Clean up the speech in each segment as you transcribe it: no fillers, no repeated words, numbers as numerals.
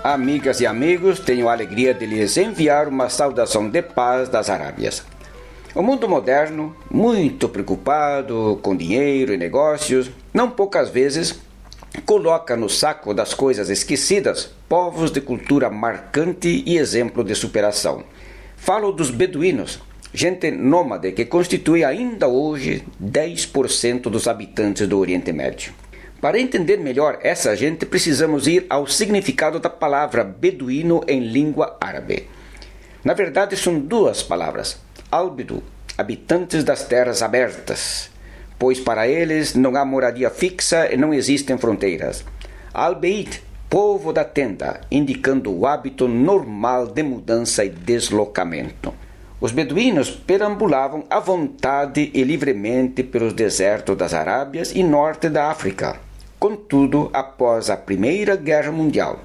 Amigas e amigos, tenho a alegria de lhes enviar uma saudação de paz das Arábias. O mundo moderno, muito preocupado com dinheiro e negócios, não poucas vezes coloca no saco das coisas esquecidas povos de cultura marcante e exemplo de superação. Falo dos beduínos, gente nômade que constitui ainda hoje 10% dos habitantes do Oriente Médio. Para entender melhor essa gente, precisamos ir ao significado da palavra beduíno em língua árabe. Na verdade, são duas palavras. Albedu, habitantes das terras abertas, pois para eles não há moradia fixa e não existem fronteiras. Al-Beid, povo da tenda, indicando o hábito normal de mudança e deslocamento. Os beduínos perambulavam à vontade e livremente pelos desertos das Arábias e norte da África. Contudo, após a Primeira Guerra Mundial,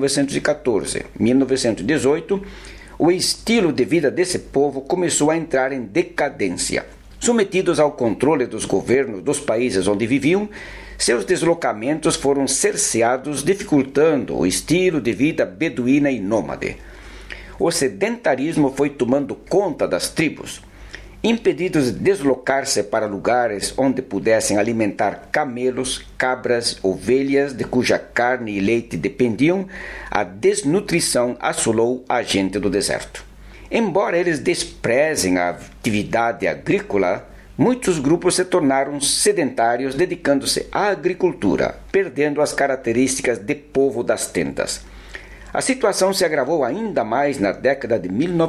1914-1918, o estilo de vida desse povo começou a entrar em decadência. Submetidos ao controle dos governos dos países onde viviam, seus deslocamentos foram cerceados, dificultando o estilo de vida beduína e nômade. O sedentarismo foi tomando conta das tribos. Impedidos de deslocar-se para lugares onde pudessem alimentar camelos, cabras, ovelhas, de cuja carne e leite dependiam, a desnutrição assolou a gente do deserto. Embora eles desprezem a atividade agrícola, muitos grupos se tornaram sedentários, dedicando-se à agricultura, perdendo as características de povo das tendas. A situação se agravou ainda mais na década de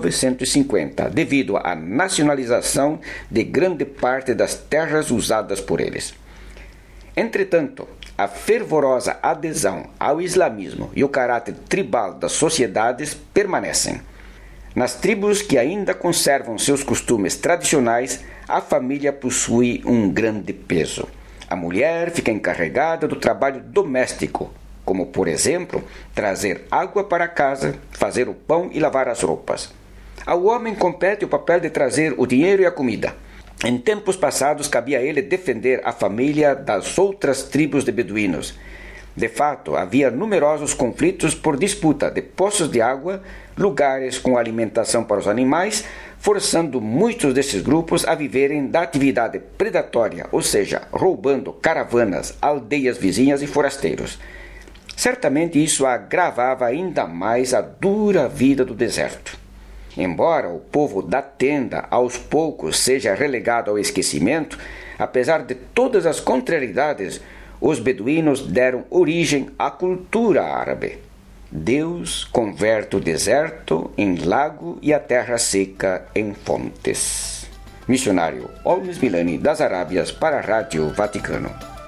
1950, devido à nacionalização de grande parte das terras usadas por eles. Entretanto, a fervorosa adesão ao islamismo e o caráter tribal das sociedades permanecem. Nas tribos que ainda conservam seus costumes tradicionais, a família possui um grande peso. A mulher fica encarregada do trabalho doméstico, como, por exemplo, trazer água para casa, fazer o pão e lavar as roupas. Ao homem compete o papel de trazer o dinheiro e a comida. Em tempos passados, cabia a ele defender a família das outras tribos de beduínos. De fato, havia numerosos conflitos por disputa de poços de água, lugares com alimentação para os animais, forçando muitos desses grupos a viverem da atividade predatória, ou seja, roubando caravanas, aldeias vizinhas e forasteiros. Certamente isso agravava ainda mais a dura vida do deserto. Embora o povo da tenda aos poucos seja relegado ao esquecimento, apesar de todas as contrariedades, os beduínos deram origem à cultura árabe. Deus converte o deserto em lago e a terra seca em fontes. Missionário Olmes Milani das Arábias para a Rádio Vaticano.